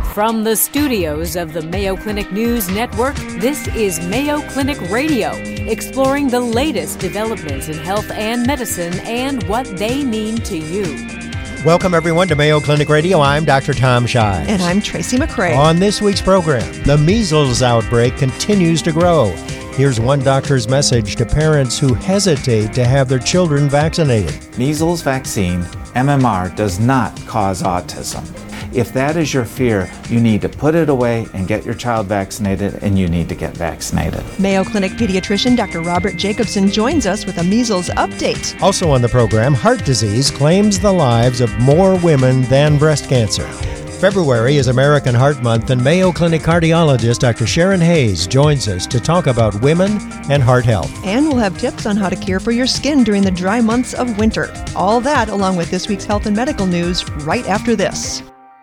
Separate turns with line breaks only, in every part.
From the studios of the Mayo Clinic News Network, this is Mayo Clinic Radio, exploring the latest developments in health and medicine and what they mean to you.
Welcome, everyone, to Mayo Clinic Radio. I'm Dr. Tom Shives.
And I'm Tracy McCray.
On this week's program, the measles outbreak continues to grow. Here's one doctor's message to parents who hesitate to have their children vaccinated.
Measles vaccine, MMR, does not cause autism. If that is your fear, you need to put it away and get your child vaccinated, and you need to get vaccinated.
Mayo Clinic pediatrician Dr. Robert Jacobson joins us with a measles update.
Also on the program, heart disease claims the lives of more women than breast cancer. February is American Heart Month, and Mayo Clinic cardiologist Dr. Sharon Hayes joins us to talk about women and heart health.
And we'll have tips on how to care for your skin during the dry months of winter. All that, along with this week's health and medical news, right after this.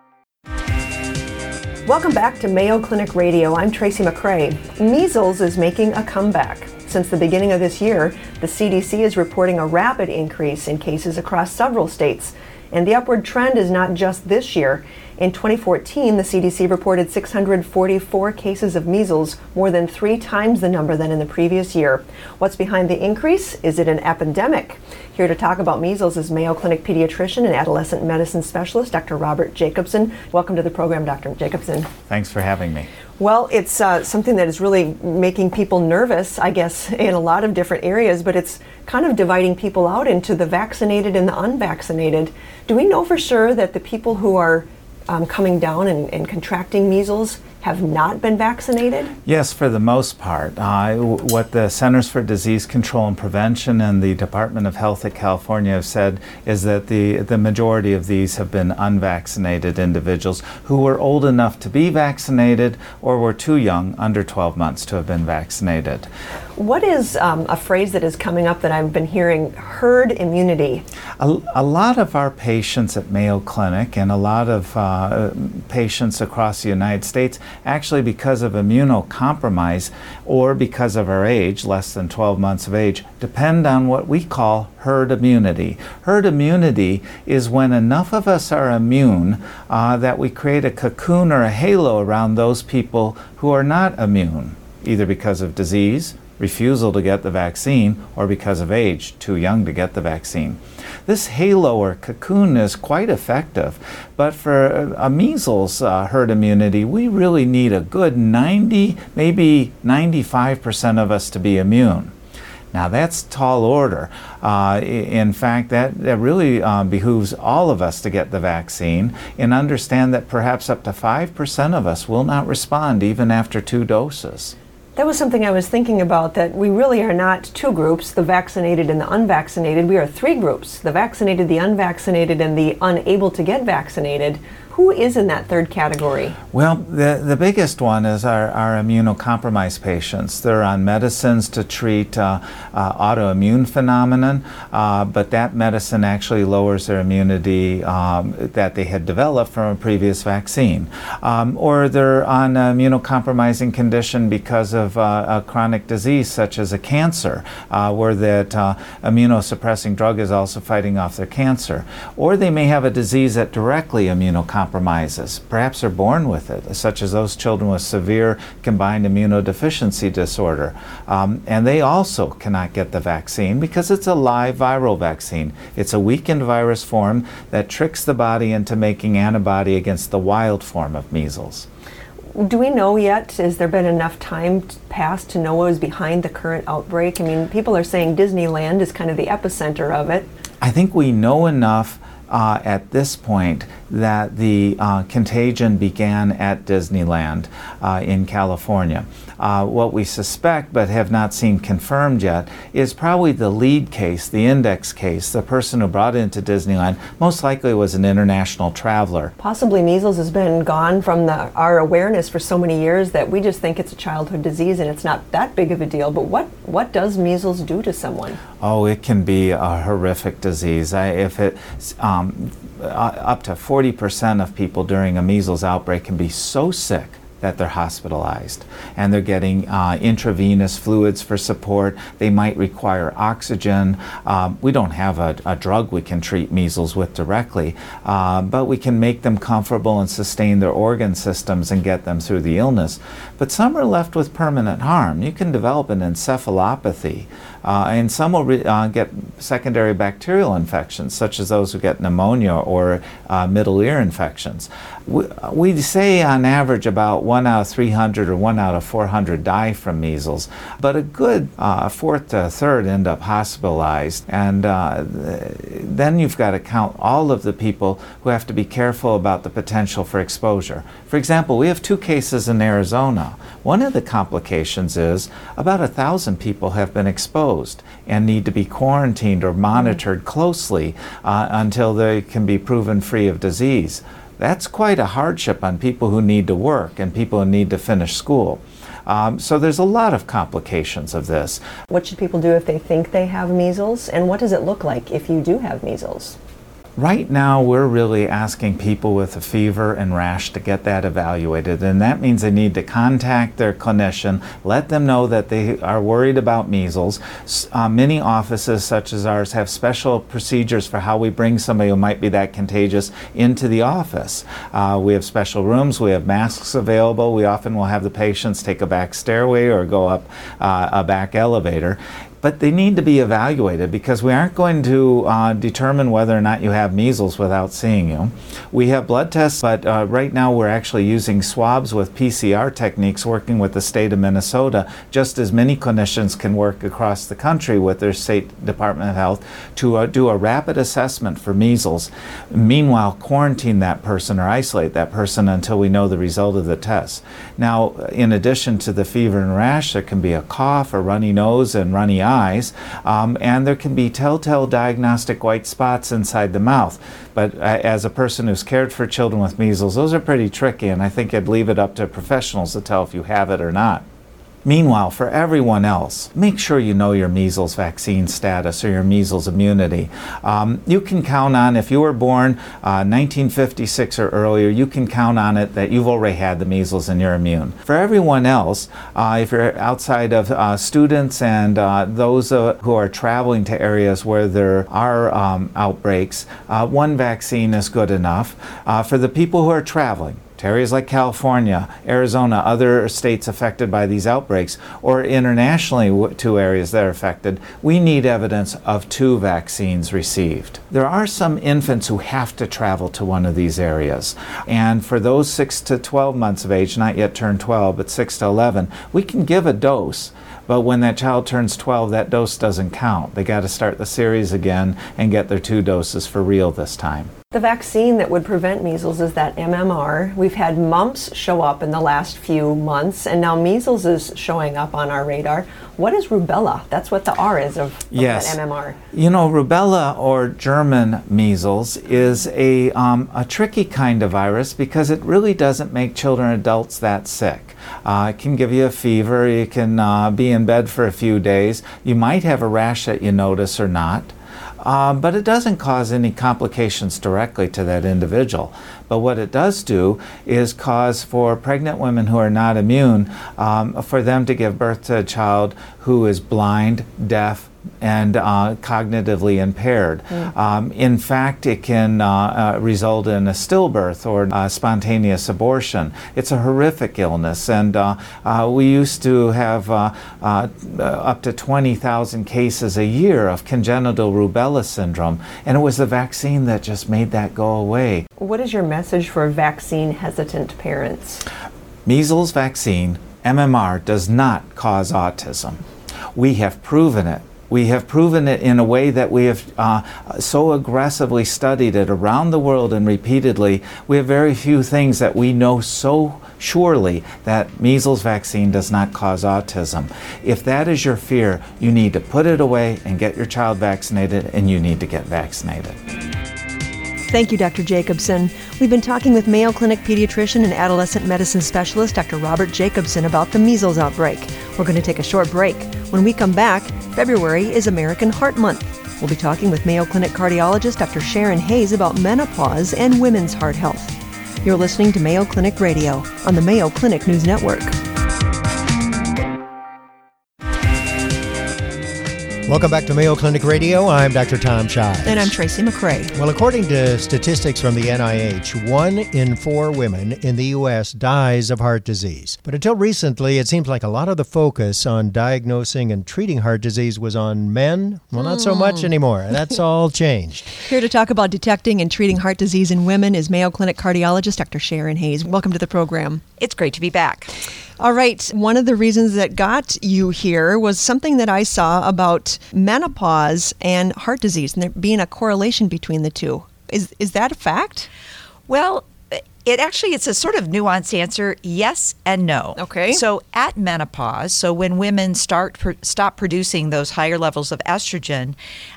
Welcome back to Mayo Clinic Radio. I'm Tracy McCray. Measles is making a comeback. Since the beginning of this year, the CDC is reporting a rapid increase in cases across several states. And the upward trend is not just this year. In 2014, the CDC reported 644 cases of measles, more than 3 times the number than in the previous year. What's behind the increase? Is it an epidemic? Here to talk about measles is Mayo Clinic pediatrician and adolescent medicine specialist, Dr. Robert Jacobson. Welcome to the program, Dr. Jacobson.
Thanks for having me.
Well, it's something that is really making people nervous, I guess, in a lot of different areas, but it's kind of dividing people out into the vaccinated and the unvaccinated. Do we know for sure that the people who are coming down and contracting measles have not been vaccinated?
Yes, for the most part. What the Centers for Disease Control and Prevention and the Department of Health at California have said is that the majority of these have been unvaccinated individuals who were old enough to be vaccinated or were too young, under 12 months, to have been vaccinated.
What is a phrase that is coming up that I've been hearing, herd immunity?
A lot of our patients at Mayo Clinic and a lot of patients across the United States, actually because of immunocompromise or because of our age, less than 12 months of age, depend on what we call herd immunity. Herd immunity is when enough of us are immune that we create a cocoon or a halo around those people who are not immune, either because of disease, refusal to get the vaccine, or because of age, too young to get the vaccine. This halo or cocoon is quite effective, but for a measles herd immunity, we really need a good 90, maybe 95% of us to be immune. Now that's tall order. In fact, that really behooves all of us to get the vaccine and understand that perhaps up to 5% of us will not respond even after 2 doses.
That was something I was thinking about, that we really are not 2 groups, the vaccinated and the unvaccinated. We are 3 groups, the vaccinated, the unvaccinated, and the unable to get vaccinated. Who is in that third category?
Well, the biggest one is our immunocompromised patients. They're on medicines to treat autoimmune phenomenon, but that medicine actually lowers their immunity that they had developed from a previous vaccine. Or they're on an immunocompromising condition because of a chronic disease such as a cancer, where that immunosuppressing drug is also fighting off their cancer. Or they may have a disease that directly immunocompromises. Perhaps they're born with it, such as those children with severe combined immunodeficiency disorder. And they also cannot get the vaccine because it's a live viral vaccine. It's a weakened virus form that tricks the body into making antibody against the wild form of measles.
Do we know yet, has there been enough time passed to know what is behind the current outbreak? I mean, people are saying Disneyland is kind of the epicenter of it.
I think we know enough at this point that the contagion began at Disneyland in California. What we suspect, but have not seen confirmed yet, is probably the lead case, the index case. The person who brought it into Disneyland most likely was an international traveler.
Possibly measles has been gone from our awareness for so many years that we just think it's a childhood disease and it's not that big of a deal. But what does measles do to someone?
Oh, it can be a horrific disease. If it's up to 40% of people during a measles outbreak can be so sick that they're hospitalized. And they're getting intravenous fluids for support. They might require oxygen. We don't have a drug we can treat measles with directly, but we can make them comfortable and sustain their organ systems and get them through the illness. But some are left with permanent harm. You can develop an encephalopathy, and some will get secondary bacterial infections, such as those who get pneumonia or middle ear infections. We say on average about 1 out of 300 or 1 out of 400 die from measles, but a good fourth to a third end up hospitalized. And then you've got to count all of the people who have to be careful about the potential for exposure. For example, we have 2 cases in Arizona. One of the complications is about 1,000 people have been exposed and need to be quarantined or monitored closely until they can be proven free of disease. That's quite a hardship on people who need to work and people who need to finish school. So there's a lot of complications of this.
What should people do if they think they have measles? And what does it look like if you do have measles?
Right now, we're really asking people with a fever and rash to get that evaluated, and that means they need to contact their clinician, let them know that they are worried about measles. Many offices, such as ours, have special procedures for how we bring somebody who might be that contagious into the office. We have special rooms, we have masks available, we often will have the patients take a back stairway or go up a back elevator. But they need to be evaluated because we aren't going to determine whether or not you have measles without seeing you. We have blood tests, but right now we're actually using swabs with PCR techniques, working with the state of Minnesota, just as many clinicians can work across the country with their state Department of Health to do a rapid assessment for measles. Meanwhile, quarantine that person or isolate that person until we know the result of the test. Now, in addition to the fever and rash, there can be a cough, a runny nose, and runny eyes. And there can be telltale diagnostic white spots inside the mouth. But as a person who's cared for children with measles, those are pretty tricky, and I think I'd leave it up to professionals to tell if you have it or not. Meanwhile, for everyone else, make sure you know your measles vaccine status or your measles immunity. You can count on, if you were born 1956 or earlier, you can count on it that you've already had the measles and you're immune. For everyone else, if you're outside of students and those who are traveling to areas where there are outbreaks, one vaccine is good enough. For the people who are traveling, to areas like California, Arizona, other states affected by these outbreaks, or internationally to areas that are affected, we need evidence of 2 vaccines received. There are some infants who have to travel to one of these areas, and for those 6 to 12 months of age, not yet turned 12, but 6 to 11, we can give a dose. But when that child turns 12, that dose doesn't count. They got to start the series again and get their 2 doses for real this time.
The vaccine that would prevent measles is that MMR. We've had mumps show up in the last few months, and now measles is showing up on our radar. What is rubella? That's what the R is of
yes.
that MMR.
You know, rubella or German measles is a tricky kind of virus because it really doesn't make children and adults that sick. It can give you a fever, you can be in bed for a few days, you might have a rash that you notice or not. But it doesn't cause any complications directly to that individual. But what it does do is cause for pregnant women who are not immune, for them to give birth to a child who is blind, deaf, and cognitively impaired. In fact, it can result in a stillbirth or spontaneous abortion. It's a horrific illness, and we used to have up to 20,000 cases a year of congenital rubella syndrome, and it was the vaccine that just made that go away.
What is your message for vaccine-hesitant parents?
Measles vaccine, MMR, does not cause autism. We have proven it. We have proven it in a way that we have so aggressively studied it around the world and repeatedly. We have very few things that we know so surely that measles vaccine does not cause autism. If that is your fear, you need to put it away and get your child vaccinated, and you need to get vaccinated.
Thank you, Dr. Jacobson. We've been talking with Mayo Clinic pediatrician and adolescent medicine specialist, Dr. Robert Jacobson, about the measles outbreak. We're going to take a short break. When we come back, February is American Heart Month. We'll be talking with Mayo Clinic cardiologist Dr. Sharon Hayes about menopause and women's heart health. You're listening to Mayo Clinic Radio on the Mayo Clinic News Network.
Welcome back to Mayo Clinic Radio. I'm Dr. Tom Shives.
And I'm Tracy McCray.
Well, according to statistics from the NIH, 1 in 4 women in the U.S. dies of heart disease. But until recently, it seems like a lot of the focus on diagnosing and treating heart disease was on men. Well, not so much anymore. That's all changed.
Here to talk about detecting and treating heart disease in women is Mayo Clinic cardiologist Dr. Sharon Hayes. Welcome to the program.
It's great to be back.
All right. One of the reasons that got you here was something that I saw about menopause and heart disease, and there being a correlation between the two. Is that a fact?
Well, it's a sort of nuanced answer, yes and no.
Okay.
So at menopause, so when women stop producing those higher levels of estrogen,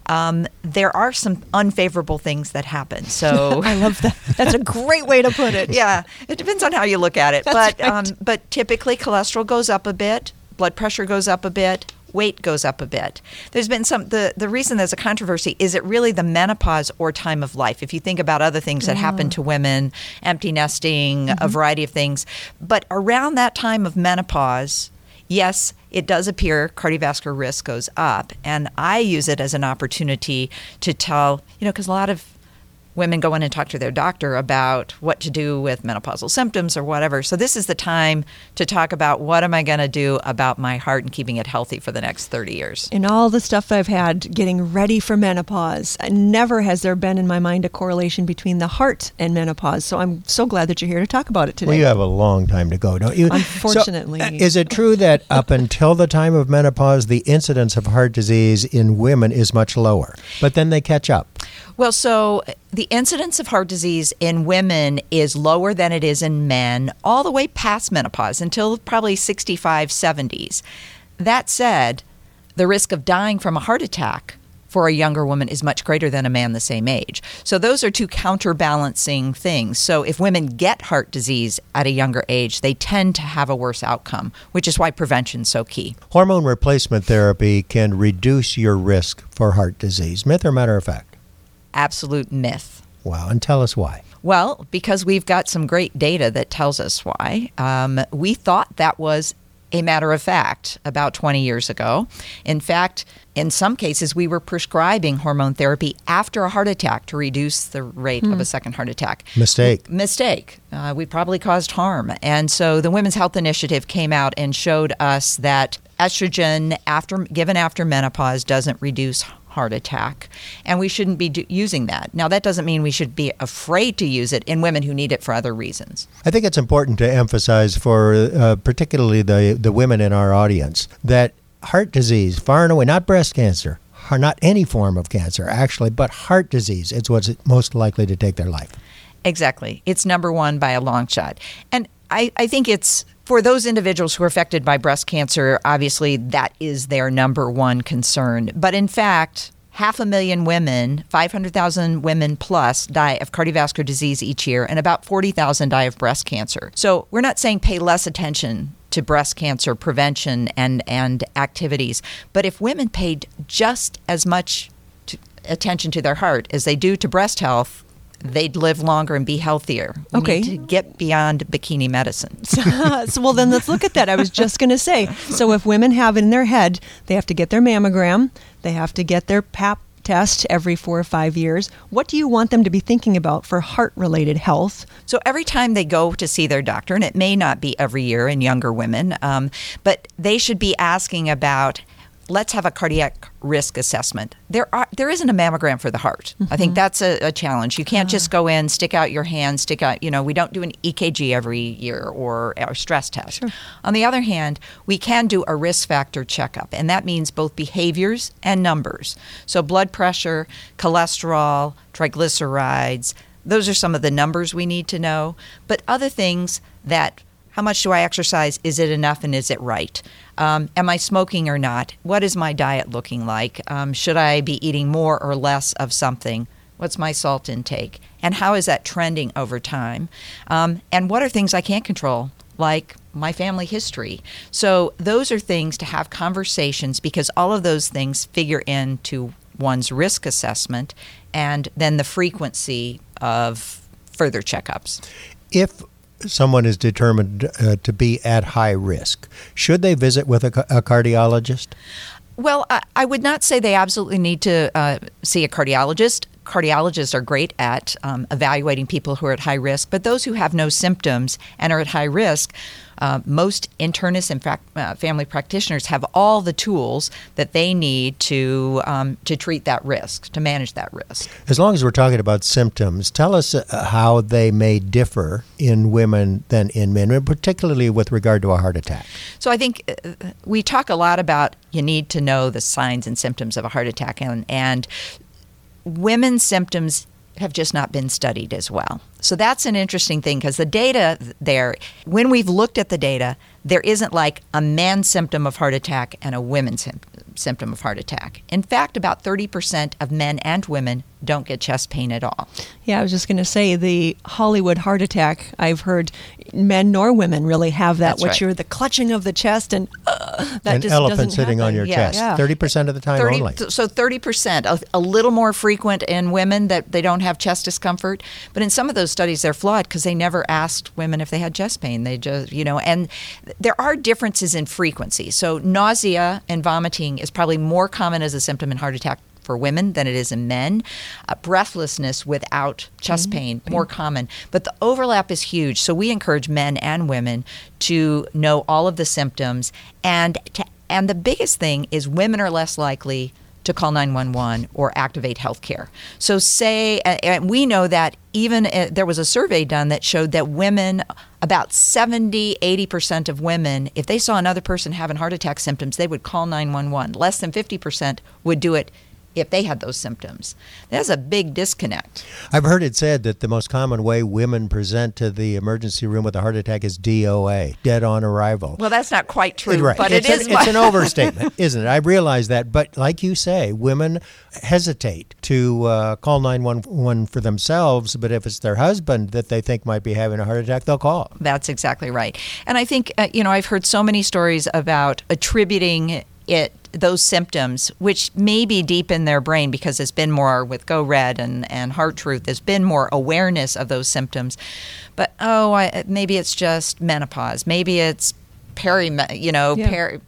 there are some unfavorable things that happen. So
I love that. That's a great way to put it.
Yeah, it depends on how you look at it.
That's right.
But typically cholesterol goes up a bit, blood pressure goes up a bit, weight goes up a bit. There's been the reason there's a controversy, is it really the menopause or time of life? If you think about other things that happen to women, empty nesting, a variety of things. But around that time of menopause, yes, it does appear cardiovascular risk goes up. And I use it as an opportunity to tell, because a lot of women go in and talk to their doctor about what to do with menopausal symptoms or whatever. So this is the time to talk about what am I going to do about my heart and keeping it healthy for the next 30 years.
In all the stuff I've had getting ready for menopause, never has there been in my mind a correlation between the heart and menopause. So I'm so glad that you're here to talk about it today.
Well, you have a long time to go, don't you?
Unfortunately.
So, is it true that up until the time of menopause, the incidence of heart disease in women is much lower, but then they catch up?
Well, so the incidence of heart disease in women is lower than it is in men all the way past menopause until probably 65, 70s. That said, the risk of dying from a heart attack for a younger woman is much greater than a man the same age. So those are two counterbalancing things. So if women get heart disease at a younger age, they tend to have a worse outcome, which is why prevention is so key.
Hormone replacement therapy can reduce your risk for heart disease. Myth or matter of fact?
Absolute myth.
Wow, and tell us why.
Well, because we've got some great data that tells us why. We thought that was a matter of fact about 20 years ago. In fact, in some cases, we were prescribing hormone therapy after a heart attack to reduce the rate of a second heart attack.
Mistake.
We probably caused harm. And so the Women's Health Initiative came out and showed us that estrogen given after menopause doesn't reduce heart attack, and we shouldn't be using that. Now, that doesn't mean we should be afraid to use it in women who need it for other reasons.
I think it's important to emphasize for particularly the women in our audience that heart disease, far and away, not breast cancer, or not any form of cancer actually, but heart disease, it's what's most likely to take their life.
Exactly. It's number one by a long shot. And I think it's for those individuals who are affected by breast cancer, obviously that is their number one concern. But in fact, 500,000 women, 500,000 women plus die of cardiovascular disease each year, and about 40,000 die of breast cancer. So we're not saying pay less attention to breast cancer prevention and activities, but if women paid just as much attention to their heart as they do to breast health, they'd live longer and be healthier. We need to get beyond bikini medicine.
Well, then let's look at that. I was just going to say, so if women have in their head, they have to get their mammogram, they have to get their Pap test every 4 or 5 years, what do you want them to be thinking about for heart-related health?
So every time they go to see their doctor, and it may not be every year in younger women, but they should be asking about, let's have a cardiac risk assessment. There isn't a mammogram for the heart. I think that's a challenge. You can't just go in, stick out your hand, we don't do an EKG every year or a stress test.
Sure.
On the other hand, we can do a risk factor checkup, and that means both behaviors and numbers. So blood pressure, cholesterol, triglycerides, those are some of the numbers we need to know. But other things that, how much do I exercise? Is it enough and is it right? Am I smoking or not? What is my diet looking like? Should I be eating more or less of something? What's my salt intake? And how is that trending over time? And what are things I can't control, like my family history? So those are things to have conversations, because all of those things figure into one's risk assessment and then the frequency of further checkups.
If someone is determined to be at high risk, should they visit with a cardiologist?
Well, I would not say they absolutely need to see a cardiologist. Cardiologists are great at evaluating people who are at high risk, but those who have no symptoms and are at high risk, most internists and family practitioners have all the tools that they need to treat that risk, to manage that risk.
As long as we're talking about symptoms, tell us how they may differ in women than in men, and particularly with regard to a heart attack.
So I think we talk a lot about you need to know the signs and symptoms of a heart attack, and women's symptoms have just not been studied as well. So that's an interesting thing, because the data there, when we've looked at the data, there isn't like a man's symptom of heart attack and a women's symptom of heart attack. In fact, about 30% of men and women don't get chest pain at all.
Yeah, I was just going to say the Hollywood heart attack, I've heard men nor women really have that,
That's
which
right.
you're the clutching of the chest and that
An
just
elephant
doesn't
sitting
happen.
on your
Yeah.
chest.
Yeah.
30% of the time only.
So 30%, a little more frequent in women that they don't have chest discomfort. But in some of those studies, they're flawed because they never asked women if they had chest pain. They just, and there are differences in frequency. So nausea and vomiting is probably more common as a symptom in heart attack for women than it is in men. Breathlessness without chest pain, more common. But the overlap is huge. So we encourage men and women to know all of the symptoms. And the biggest thing is women are less likely to call 911 or activate healthcare. So and we know that even there was a survey done that showed that women, about 80% of women, if they saw another person having heart attack symptoms, they would call 911. Less than 50% would do it if they had those symptoms. That's a big disconnect.
I've heard it said that the most common way women present to the emergency room with a heart attack is DOA, dead on arrival.
Well, that's not quite true,
Right.
but
it's
is.
It's an overstatement, isn't it? I realize that. But like you say, women hesitate to call 911 for themselves, but if it's their husband that they think might be having a heart attack, they'll call.
That's exactly right. And I think, I've heard so many stories about attributing those symptoms, which may be deep in their brain because there's been more with Go Red and Heart Truth, there's been more awareness of those symptoms. But, maybe it's just menopause. Maybe it's perimenstrual.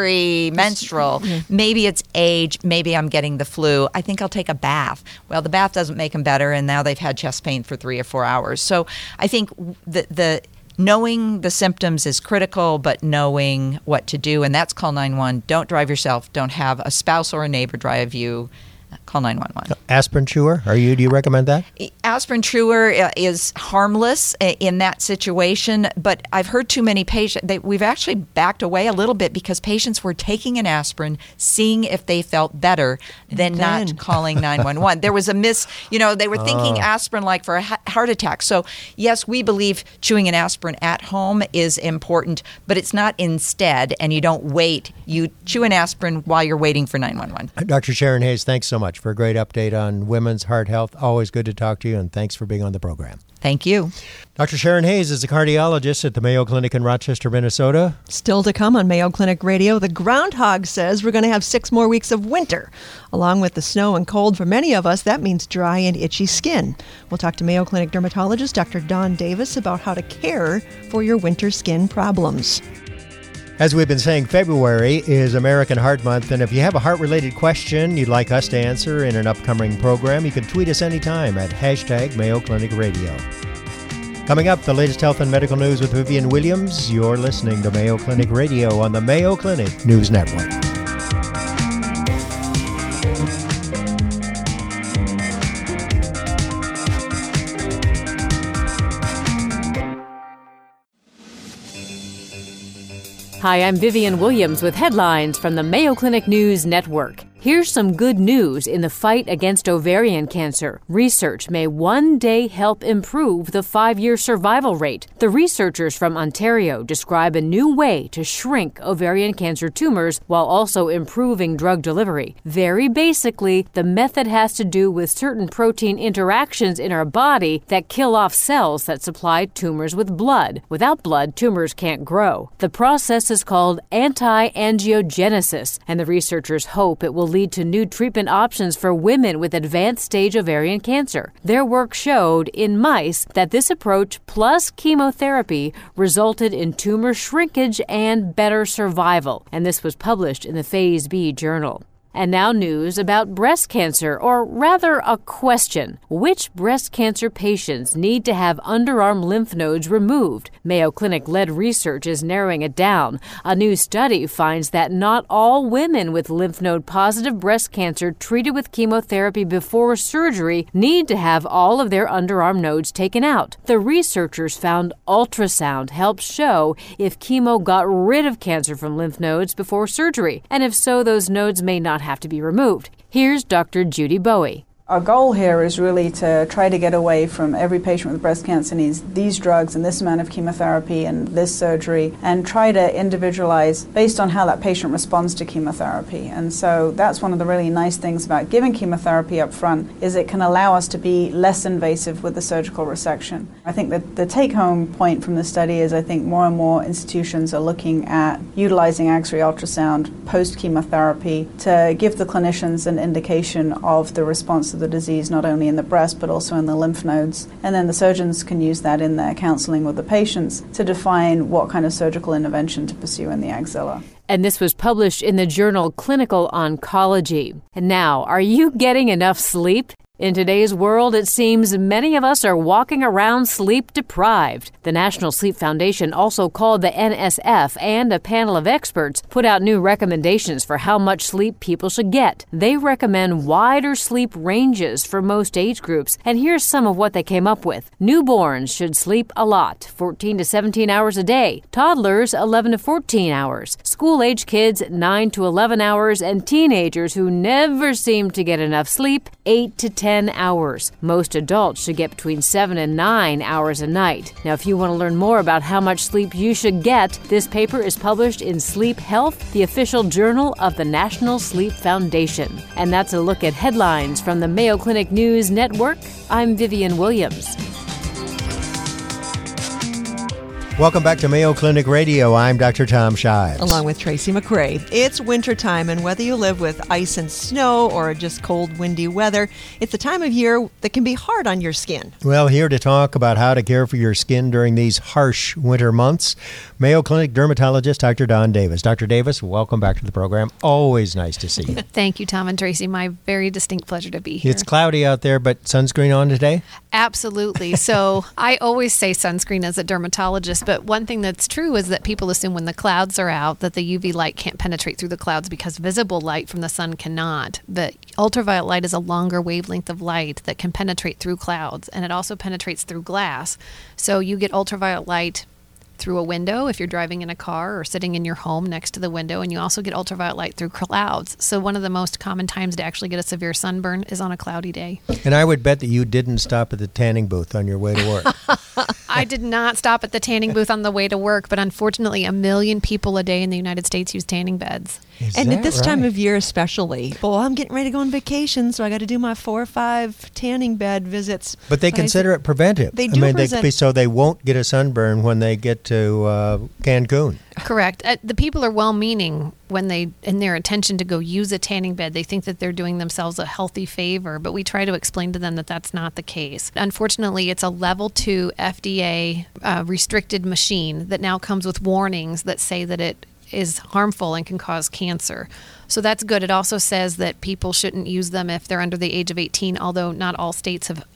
Maybe it's age. Maybe I'm getting the flu. I think I'll take a bath. Well, the bath doesn't make them better, and now they've had chest pain for 3 or 4 hours. So I think the knowing the symptoms is critical, but knowing what to do, and that's call 911. Don't drive yourself. Don't have a spouse or a neighbor drive you. Call 911.
Aspirin chewer? Do you recommend that?
Aspirin chewer is harmless in that situation, but I've heard too many patients, we've actually backed away a little bit because patients were taking an aspirin, seeing if they felt better, then not calling 911. There was a they were thinking aspirin like for a heart attack. So yes, we believe chewing an aspirin at home is important, but it's not instead, and you don't wait. You chew an aspirin while you're waiting for 911.
Dr. Sharon Hayes, thanks so much for a great update on women's heart health. Always good to talk to you, and thanks for being on the program.
Thank you.
Dr. Sharon Hayes is a cardiologist at the Mayo Clinic in Rochester, Minnesota.
Still to come on Mayo Clinic Radio, the groundhog says we're going to have 6 more weeks of winter. Along with the snow and cold for many of us, that means dry and itchy skin. We'll talk to Mayo Clinic dermatologist Dr. Dawn Davis about how to care for your winter skin problems.
As we've been saying, February is American Heart Month, and if you have a heart-related question you'd like us to answer in an upcoming program, you can tweet us anytime at Mayo Clinic Radio. Coming up, the latest health and medical news with Vivian Williams. You're listening to Mayo Clinic Radio on the Mayo Clinic News Network.
Hi, I'm Vivian Williams with headlines from the Mayo Clinic News Network. Here's some good news in the fight against ovarian cancer. Research may one day help improve the 5-year survival rate. The researchers from Ontario describe a new way to shrink ovarian cancer tumors while also improving drug delivery. Very basically, the method has to do with certain protein interactions in our body that kill off cells that supply tumors with blood. Without blood, tumors can't grow. The process is called anti-angiogenesis, and the researchers hope it will lead to new treatment options for women with advanced stage ovarian cancer. Their work showed in mice that this approach plus chemotherapy resulted in tumor shrinkage and better survival, and this was published in the Phase B journal. And now news about breast cancer, or rather a question. Which breast cancer patients need to have underarm lymph nodes removed? Mayo Clinic-led research is narrowing it down. A new study finds that not all women with lymph node-positive breast cancer treated with chemotherapy before surgery need to have all of their underarm nodes taken out. The researchers found ultrasound helps show if chemo got rid of cancer from lymph nodes before surgery, and if so, those nodes may not have to be removed. Here's Dr. Judy Bowie.
Our goal here is really to try to get away from every patient with breast cancer needs these drugs and this amount of chemotherapy and this surgery, and try to individualize based on how that patient responds to chemotherapy. And so that's one of the really nice things about giving chemotherapy up front, is it can allow us to be less invasive with the surgical resection. I think that the take-home point from the study is I think more and more institutions are looking at utilizing X-ray ultrasound post-chemotherapy to give the clinicians an indication of the response of the disease, not only in the breast but also in the lymph nodes. And then the surgeons can use that in their counseling with the patients to define what kind of surgical intervention to pursue in the axilla.
And this was published in the journal Clinical Oncology. And now, are you getting enough sleep? In today's world, it seems many of us are walking around sleep-deprived. The National Sleep Foundation, also called the NSF, and a panel of experts put out new recommendations for how much sleep people should get. They recommend wider sleep ranges for most age groups, and here's some of what they came up with. Newborns should sleep a lot, 14 to 17 hours a day. Toddlers, 11 to 14 hours. School-age kids, 9 to 11 hours, and teenagers who never seem to get enough sleep, 8 to 10 hours. Most adults should get between 7 and 9 hours a night. Now, if you want to learn more about how much sleep you should get, this paper is published in Sleep Health, the official journal of the National Sleep Foundation. And that's a look at headlines from the Mayo Clinic News Network. I'm Vivian Williams.
Welcome back to Mayo Clinic Radio. I'm Dr. Tom Shives.
Along with Tracy McCray. It's wintertime, and whether you live with ice and snow or just cold, windy weather, it's a time of year that can be hard on your skin.
Well, here to talk about how to care for your skin during these harsh winter months, Mayo Clinic dermatologist Dr. Dawn Davis. Dr. Davis, welcome back to the program. Always nice to see you.
Thank you, Tom and Tracy. My very distinct pleasure to be here.
It's cloudy out there, but sunscreen on today?
Absolutely. So I always say sunscreen as a dermatologist, but one thing that's true is that people assume when the clouds are out that the UV light can't penetrate through the clouds because visible light from the sun cannot. But ultraviolet light is a longer wavelength of light that can penetrate through clouds, and it also penetrates through glass. So you get ultraviolet light through a window if you're driving in a car or sitting in your home next to the window, and you also get ultraviolet light through clouds. So one of the most common times to actually get a severe sunburn is on a cloudy day.
And I would bet that you didn't stop at the tanning booth on your way to work.
I did not stop at the tanning booth on the way to work, but unfortunately 1 million people a day in the United States use tanning beds.
And at this time of year especially, well, I'm getting ready to go on vacation, so I got to do my 4 or 5 tanning bed visits.
But they consider it preventive.
They do
so they won't get a sunburn when they get to Cancun.
Correct. The people are well-meaning when they, in their intention to go use a tanning bed, they think that they're doing themselves a healthy favor, but we try to explain to them that that's not the case. Unfortunately, it's a level 2 FDA restricted machine that now comes with warnings that say that it is harmful and can cause cancer. So that's good. It also says that people shouldn't use them if they're under the age of 18, although not all states have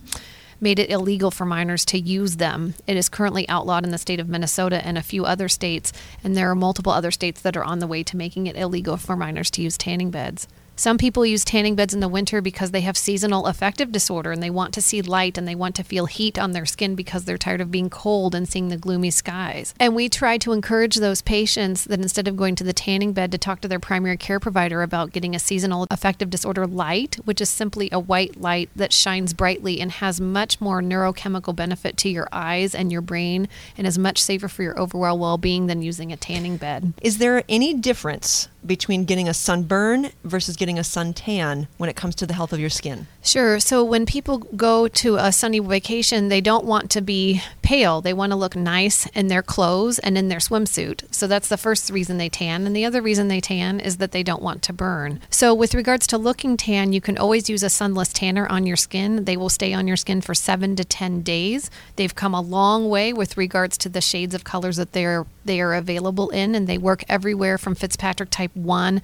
made it illegal for minors to use them. It is currently outlawed in the state of Minnesota and a few other states, and there are multiple other states that are on the way to making it illegal for minors to use tanning beds. Some people use tanning beds in the winter because they have seasonal affective disorder and they want to see light and they want to feel heat on their skin because they're tired of being cold and seeing the gloomy skies. And we try to encourage those patients that instead of going to the tanning bed to talk to their primary care provider about getting a seasonal affective disorder light, which is simply a white light that shines brightly and has much more neurochemical benefit to your eyes and your brain and is much safer for your overall well-being than using a tanning bed.
Is there any difference between getting a sunburn versus getting a suntan when it comes to the health of your skin?
Sure. So when people go to a sunny vacation, they don't want to be pale. They want to look nice in their clothes and in their swimsuit. So that's the first reason they tan. And the other reason they tan is that they don't want to burn. So with regards to looking tan, you can always use a sunless tanner on your skin. They will stay on your skin for 7 to 10 days. They've come a long way with regards to the shades of colors that they are available in, and they work everywhere from Fitzpatrick type 1,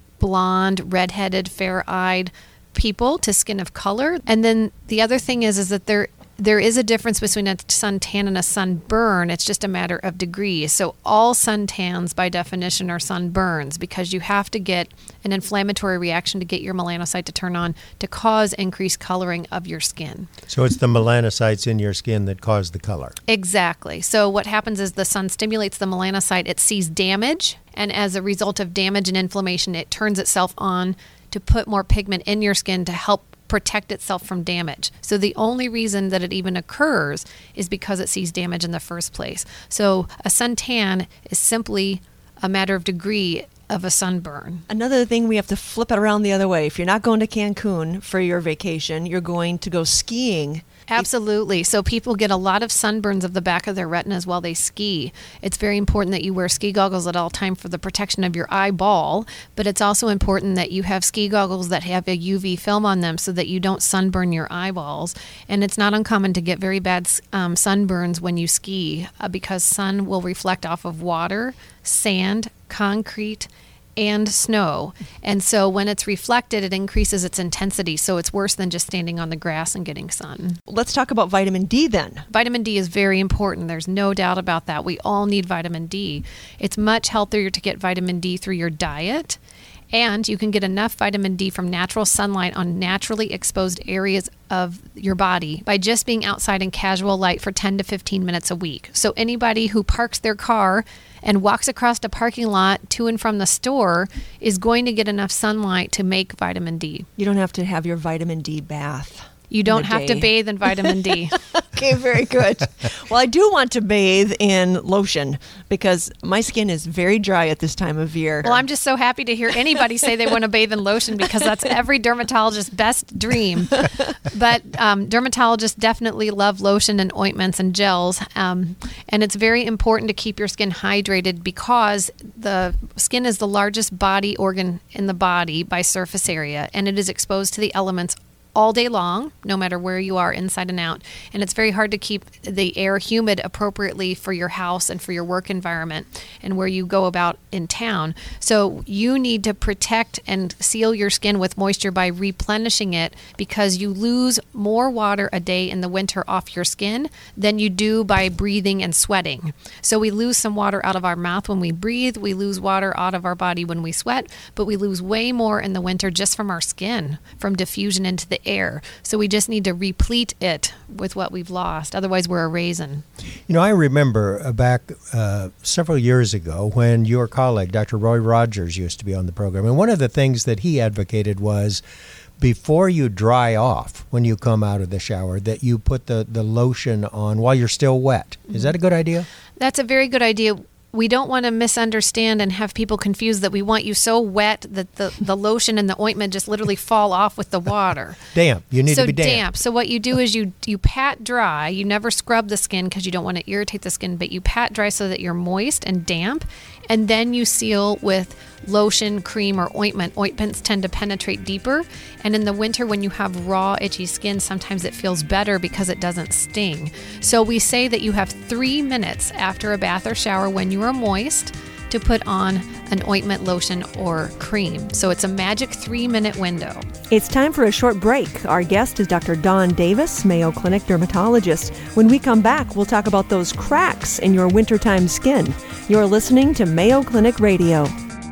blonde, redheaded, fair-eyed people to skin of color. And then the other thing is that there is a difference between a suntan and a sunburn. It's just a matter of degrees. So all suntans by definition are sunburns because you have to get an inflammatory reaction to get your melanocyte to turn on to cause increased coloring of your skin.
So it's the melanocytes in your skin that cause the color.
Exactly. So what happens is the sun stimulates the melanocyte. It sees damage, and as a result of damage and inflammation, it turns itself on to put more pigment in your skin to help protect itself from damage. So the only reason that it even occurs is because it sees damage in the first place. So a suntan is simply a matter of degree of a sunburn.
Another thing, we have to flip it around the other way. If you're not going to Cancun for your vacation, you're going to go skiing.
Absolutely. So people get a lot of sunburns of the back of their retinas while they ski. It's very important that you wear ski goggles at all time for the protection of your eyeball, but it's also important that you have ski goggles that have a UV film on them so that you don't sunburn your eyeballs. And it's not uncommon to get very bad sunburns when you ski because sun will reflect off of water, sand, concrete, and snow. And so when it's reflected, it increases its intensity. So it's worse than just standing on the grass and getting sun.
Let's talk about vitamin D then.
Vitamin D is very important. There's no doubt about that. We all need vitamin D. It's much healthier to get vitamin D through your diet. And you can get enough vitamin D from natural sunlight on naturally exposed areas of your body by just being outside in casual light for 10 to 15 minutes a week. So anybody who parks their car and walks across the parking lot to and from the store is going to get enough sunlight to make vitamin D.
You don't have to have your vitamin D bath.
You don't have to bathe in vitamin D.
Okay, very good. Well, I do want to bathe in lotion because my skin is very dry at this time of year.
Well, I'm just so happy to hear anybody say they want to bathe in lotion because that's every dermatologist's best dream. But dermatologists definitely love lotion and ointments and gels. And it's very important to keep your skin hydrated because the skin is the largest body organ in the body by surface area, and it is exposed to the elements all day long, no matter where you are, inside and out. And it's very hard to keep the air humid appropriately for your house and for your work environment and where you go about in town. So you need to protect and seal your skin with moisture by replenishing it because you lose more water a day in the winter off your skin than you do by breathing and sweating. So we lose some water out of our mouth when we breathe. We lose water out of our body when we sweat, but we lose way more in the winter just from our skin, from diffusion into the air. So we just need to replete it with what we've lost. Otherwise, we're a raisin.
You know, I remember back several years ago when your colleague, Dr. Roy Rogers, used to be on the program. And one of the things that he advocated was before you dry off when you come out of the shower, that you put the lotion on while you're still wet. Is that a good idea?
That's a very good idea. We don't want to misunderstand and have people confused that we want you so wet that the lotion and the ointment just literally fall off with the water.
Damp. You need to be
damp. So what you do is you pat dry. You never scrub the skin because you don't want to irritate the skin, but you pat dry so that you're moist and damp. And then you seal with lotion, cream, or ointment. Ointments tend to penetrate deeper. And in the winter, when you have raw, itchy skin, sometimes it feels better because it doesn't sting. So we say that you have 3 minutes after a bath or shower when you are moist to put on an ointment, lotion, or cream. So it's a magic 3-minute window.
It's time for a short break. Our guest is Dr. Dawn Davis, Mayo Clinic dermatologist. When we come back, we'll talk about those cracks in your wintertime skin. You're listening to Mayo Clinic Radio.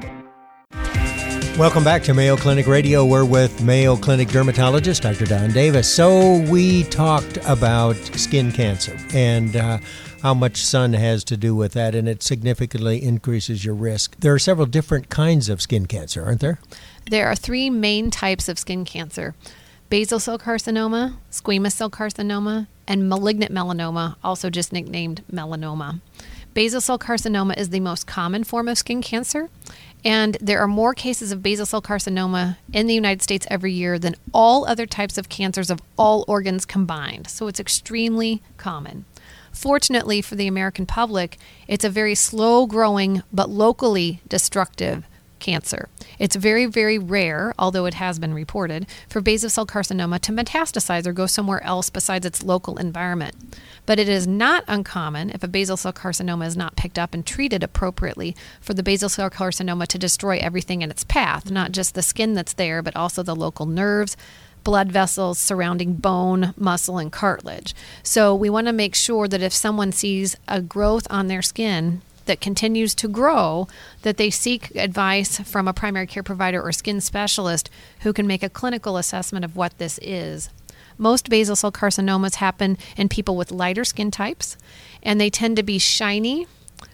Welcome back to Mayo Clinic Radio. We're with Mayo Clinic dermatologist, Dr. Dawn Davis. So we talked about skin cancer and how much sun has to do with that, and it significantly increases your risk. There are several different kinds of skin cancer, aren't there?
There are 3 main types of skin cancer: basal cell carcinoma, squamous cell carcinoma, and malignant melanoma, also just nicknamed melanoma. Basal cell carcinoma is the most common form of skin cancer, And there are more cases of basal cell carcinoma in the United States every year than all other types of cancers of all organs combined. So it's extremely common. Fortunately for the American public, it's a very slow-growing but locally destructive cancer. It's very, very rare, although it has been reported, for basal cell carcinoma to metastasize or go somewhere else besides its local environment. But it is not uncommon, if a basal cell carcinoma is not picked up and treated appropriately, for the basal cell carcinoma to destroy everything in its path, not just the skin that's there, but also the local nerves, blood vessels surrounding bone, muscle, and cartilage. So we want to make sure that if someone sees a growth on their skin that continues to grow, that they seek advice from a primary care provider or skin specialist who can make a clinical assessment of what this is. Most basal cell carcinomas happen in people with lighter skin types, and they tend to be shiny,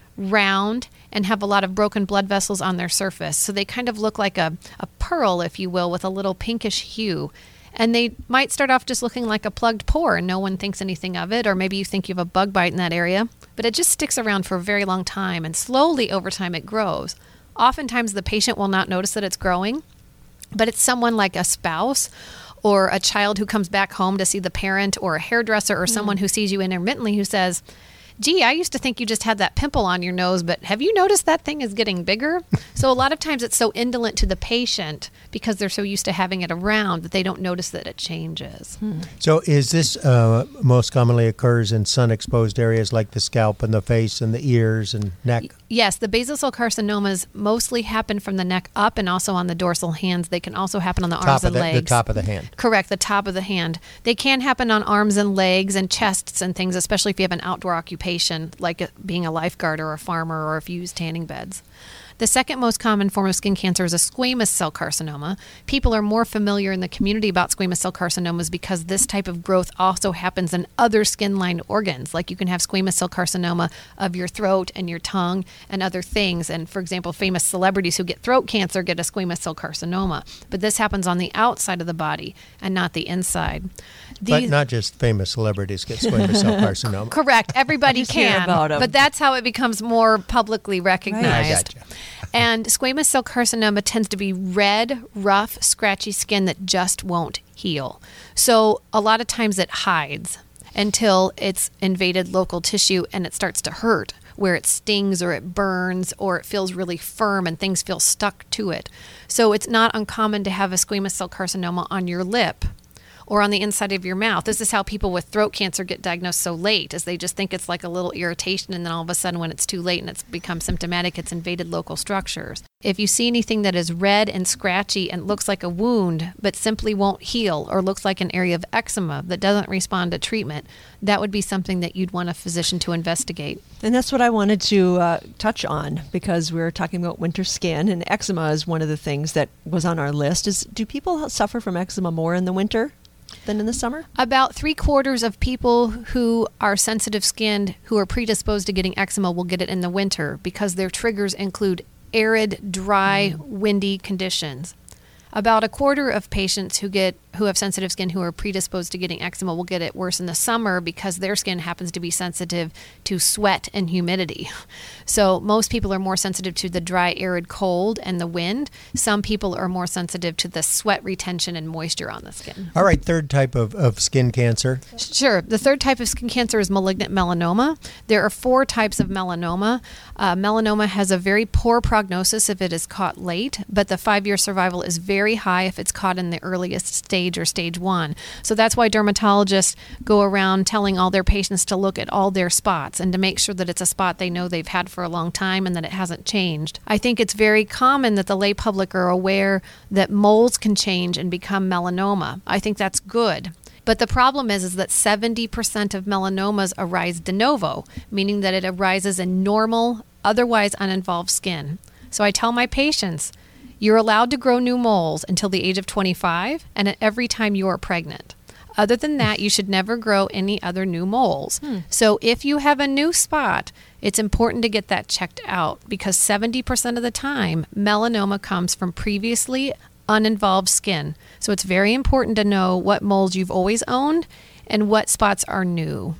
round, and have a lot of broken blood vessels on their surface. So they kind of look like a pearl, if you will, with a little pinkish hue. And they might start off just looking like a plugged pore and no one thinks anything of it, or maybe you think you have a bug bite in that area, but it just sticks around for a very long time, and slowly over time it grows. Oftentimes the patient will not notice that it's growing, but it's someone like a spouse or a child who comes back home to see the parent, or a hairdresser, or someone who sees you intermittently who says, gee, I used to think you just had that pimple on your nose, but have you noticed that thing is getting bigger? So a lot of times it's so indolent to the patient because they're so used to having it around that they don't notice that it changes.
So is this most commonly occurs in sun-exposed areas like the scalp and the face and the ears and neck?
Yes, the basal cell carcinomas mostly happen from the neck up and also on the dorsal hands. They can also happen on the arms and legs.
The top of the hand.
Correct, the top of the hand. They can happen on arms and legs and chests and things, especially if you have an outdoor occupation like being a lifeguard or a farmer, or if you use tanning beds. The second most common form of skin cancer is a squamous cell carcinoma. People are more familiar in the community about squamous cell carcinomas because this type of growth also happens in other skin-lined organs. Like you can have squamous cell carcinoma of your throat and your tongue and other things. And for example, famous celebrities who get throat cancer get a squamous cell carcinoma. But this happens on the outside of the body and not the inside.
But not just famous celebrities get squamous cell carcinoma.
Correct. Everybody can.
about 'em.
But that's how it becomes more publicly recognized.
I gotcha.
And squamous cell carcinoma tends to be red, rough, scratchy skin that just won't heal. So a lot of times it hides until it's invaded local tissue and it starts to hurt, where it stings or it burns or it feels really firm and things feel stuck to it. So it's not uncommon to have a squamous cell carcinoma on your lip or on the inside of your mouth. This is how people with throat cancer get diagnosed so late, is they just think it's like a little irritation, and then all of a sudden when it's too late and it's become symptomatic, it's invaded local structures. If you see anything that is red and scratchy and looks like a wound but simply won't heal, or looks like an area of eczema that doesn't respond to treatment, that would be something that you'd want a physician to investigate.
And that's what I wanted to touch on, because we were talking about winter skin, and eczema is one of the things that was on our list. Do people suffer from eczema more in the winter than in the summer?
About 3/4 of people who are sensitive skinned, who are predisposed to getting eczema, will get it in the winter because their triggers include arid, dry, windy conditions. About 1/4 of patients who have sensitive skin who are predisposed to getting eczema will get it worse in the summer because their skin happens to be sensitive to sweat and humidity. So most people are more sensitive to the dry, arid, cold and the wind. Some people are more sensitive to the sweat retention and moisture on the skin.
All right, third type of skin cancer.
Sure. The third type of skin cancer is malignant melanoma. There are 4 types of melanoma. Melanoma has a very poor prognosis if it is caught late, but the 5-year survival is very high if it's caught in the earliest stage or stage 1. So that's why dermatologists go around telling all their patients to look at all their spots and to make sure that it's a spot they know they've had for a long time and that it hasn't changed. I think it's very common that the lay public are aware that moles can change and become melanoma. I think that's good. But the problem is that 70% of melanomas arise de novo, meaning that it arises in normal, otherwise uninvolved skin. So I tell my patients, you're allowed to grow new moles until the age of 25 and at every time you are pregnant. Other than that, you should never grow any other new moles. So if you have a new spot, it's important to get that checked out because 70% of the time, melanoma comes from previously uninvolved skin. So it's very important to know what moles you've always owned and what spots are new.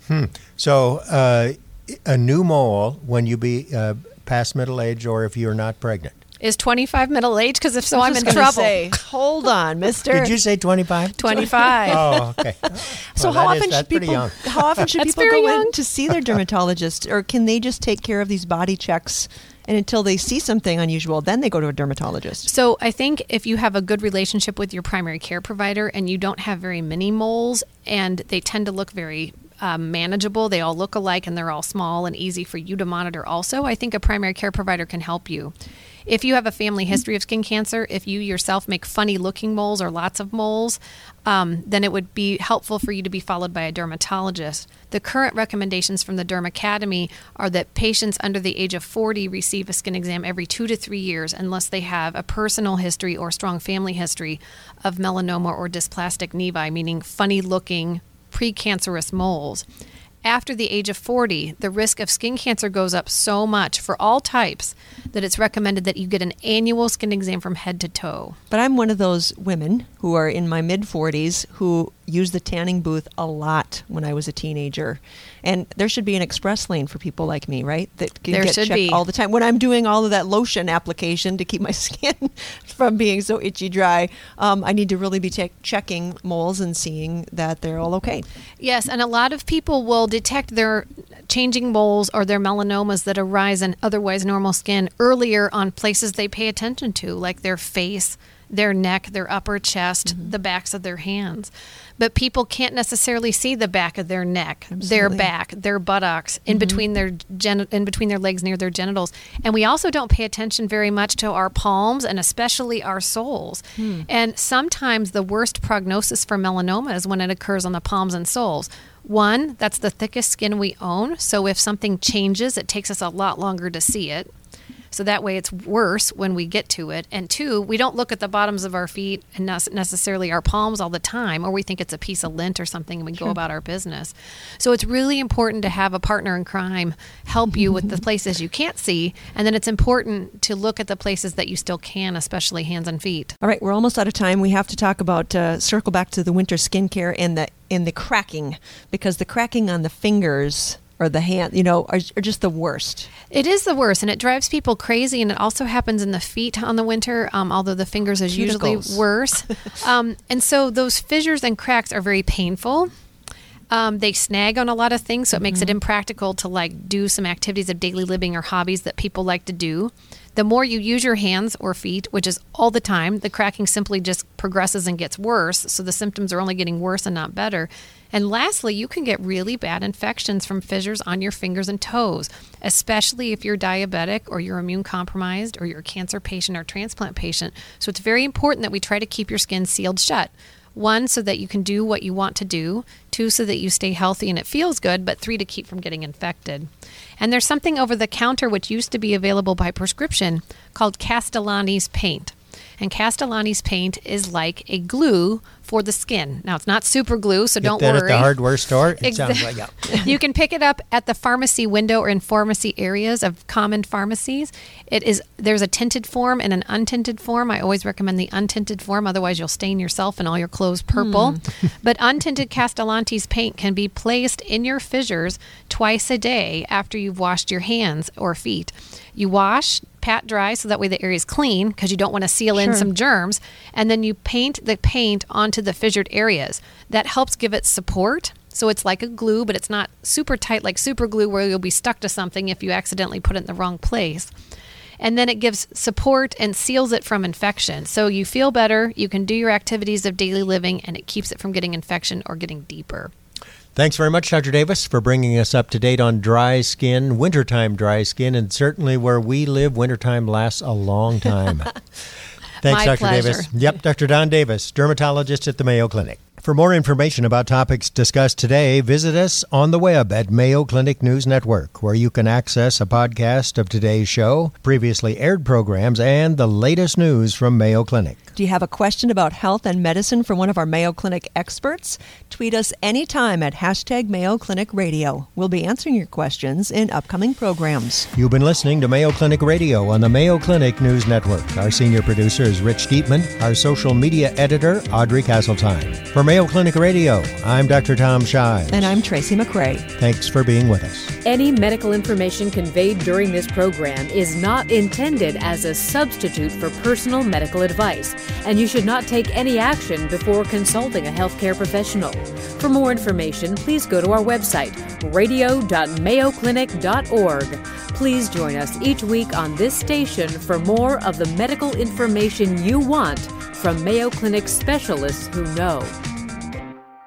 So a new mole when you be past middle age or if you're not pregnant.
Is 25 middle age? Because if so,
I
I'm
was
in
just gonna
trouble.
say, hold on, mister.
Did you say 25?
25.
Oh, okay.
So
Well,
how
that's
often should
pretty
people
young.
That's
go
very
in
young.
to see their dermatologist, or can they just take care of these body checks and until they see something unusual, then they go to a dermatologist?
So I think if you have a good relationship with your primary care provider and you don't have very many moles and they tend to look very manageable, they all look alike and they're all small and easy for you to monitor also, I think a primary care provider can help you. If you have a family history of skin cancer, if you yourself make funny looking moles or lots of moles, then it would be helpful for you to be followed by a dermatologist. The current recommendations from the Derm Academy are that patients under the age of 40 receive a skin exam every 2 to 3 years unless they have a personal history or strong family history of melanoma or dysplastic nevi, meaning funny looking precancerous moles. After the age of 40, the risk of skin cancer goes up so much for all types that it's recommended that you get an annual skin exam from head to toe.
But I'm one of those women who are in my mid-40s who used the tanning booth a lot when I was a teenager. And there should be an express lane for people like me, right? That can
There
get
should
checked
be.
all the time. When I'm doing all of that lotion application to keep my skin from being so itchy dry, I need to really be checking moles and seeing that they're all okay.
Yes, and a lot of people will detect their changing moles or their melanomas that arise in otherwise normal skin earlier on places they pay attention to, like their face, their neck, their upper chest, the backs of their hands. But people can't necessarily see the back of their neck, their
Absolutely.
back, their buttocks, in between their in between their legs near their genitals. And we also don't pay attention very much to our palms and especially our soles. And sometimes the worst prognosis for melanoma is when it occurs on the palms and soles. One, that's the thickest skin we own. So if something changes, it takes us a lot longer to see it. So that way it's worse when we get to it. And two, we don't look at the bottoms of our feet and not necessarily our palms all the time, or we think it's a piece of lint or something and we go about our business. So it's really important to have a partner in crime help you with the places you can't see. And then it's important to look at the places that you still can, especially hands and feet.
All right, we're almost out of time. We have to talk about, circle back to the winter skincare and the cracking, because the cracking on the fingers or the hand, are just the worst.
It is the worst, and it drives people crazy, and it also happens in the feet on the winter, although the fingers is usually
Cuticles.
worse. And so those fissures and cracks are very painful. They snag on a lot of things, so it makes it impractical to do some activities of daily living or hobbies that people like to do. The more you use your hands or feet, which is all the time, the cracking simply just progresses and gets worse. So the symptoms are only getting worse and not better. And lastly, you can get really bad infections from fissures on your fingers and toes, especially if you're diabetic or you're immune compromised or you're a cancer patient or transplant patient. So it's very important that we try to keep your skin sealed shut. 1, so that you can do what you want to do. 2, so that you stay healthy and it feels good. But 3, to keep from getting infected. And there's something over the counter which used to be available by prescription called Castellani's paint. And Castellani's paint is like a glue for the skin. Now, it's not super glue, so don't
Get that
worry.
at the hardware store? It sounds like, yeah.
You can pick it up at the pharmacy window or in pharmacy areas of common pharmacies. There's a tinted form and an untinted form. I always recommend the untinted form, otherwise you'll stain yourself and all your clothes purple. But untinted Castellani's paint can be placed in your fissures twice a day after you've washed your hands or feet. You wash, pat dry, so that way the area is clean because you don't want to seal in some germs. And then you paint the paint onto the fissured areas. That helps give it support. So it's like a glue, but it's not super tight like super glue where you'll be stuck to something if you accidentally put it in the wrong place. And then it gives support and seals it from infection. So you feel better, you can do your activities of daily living, and it keeps it from getting infection or getting deeper.
Thanks very much, Dr. Davis, for bringing us up to date on dry skin, wintertime dry skin, and certainly where we live, wintertime lasts a long time. Thanks,
My
Dr.
pleasure.
Davis. Yep, Dr. Don Davis, dermatologist at the Mayo Clinic. For more information about topics discussed today, visit us on the web at Mayo Clinic News Network, where you can access a podcast of today's show, previously aired programs, and the latest news from Mayo Clinic.
Do you have a question about health and medicine for one of our Mayo Clinic experts? Tweet us anytime at #Mayo Clinic Radio. We'll be answering your questions in upcoming programs.
You've been listening to Mayo Clinic Radio on the Mayo Clinic News Network. Our senior producer is Rich Dietman. Our social media editor, Audrey Castletime. For Mayo Clinic Radio. I'm Dr. Tom Shives.
And I'm Tracy McCray.
Thanks for being with us.
Any medical information conveyed during this program is not intended as a substitute for personal medical advice, and you should not take any action before consulting a healthcare professional. For more information, please go to our website, radio.mayoclinic.org. Please join us each week on this station for more of the medical information you want from Mayo Clinic specialists who know.